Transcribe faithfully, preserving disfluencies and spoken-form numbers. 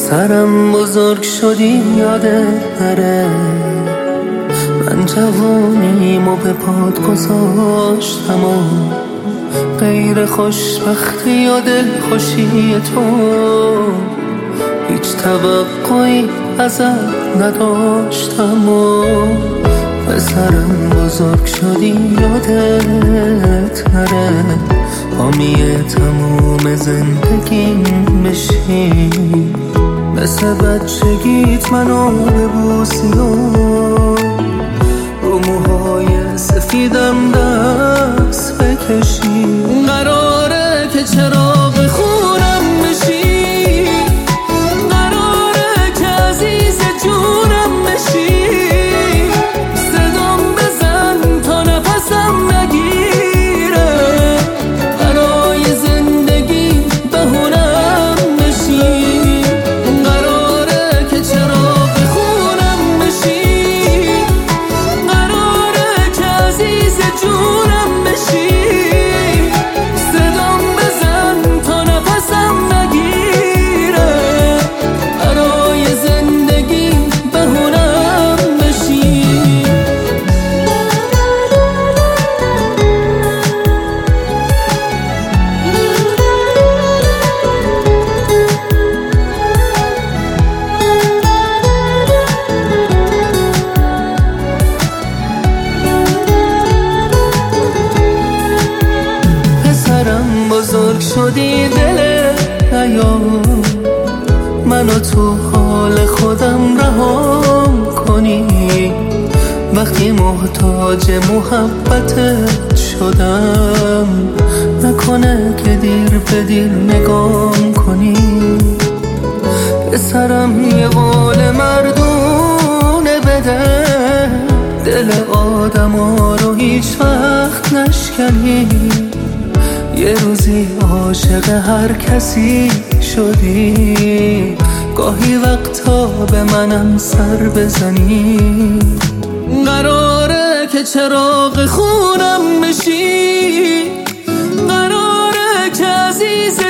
پسرم بزرگ شدی یادت نره من جوانیمو به پات گذاشتم و غیر خوشبختی و دلخوشی تو هیچ توقعی ازت نداشتم و پسرم بزرگ شدی یادت نره حامی تموم زندگیم بشی مثل بچگیت منو ببوسی و رو موهای سفیدم دست بکشی قراره که چراغ خونم بشی قراره که عزیز جونم بشی صدام بزن تا نفسم نگیره برای زندگی بهونم بشی قراره که چراغ خونم بشی قراره که عزیز جونم بشی صدام بزن تا نفسم نگیره برای زندگی بهونم بشی پسرم بزرگ شدی دل نیام منو تو حال خودم رهام کنی وقتی محتاج محبتت شدم نکنه که دیر به دیر نگام کنی پسرم یه قول مردونه بده دل آدم ها رو هیچ وقت نشکنی یه روزی عاشق هر کسی شدی گاهی وقتا به منم سر بزنی قراره که چراغ خونم بشی قراره که عزیز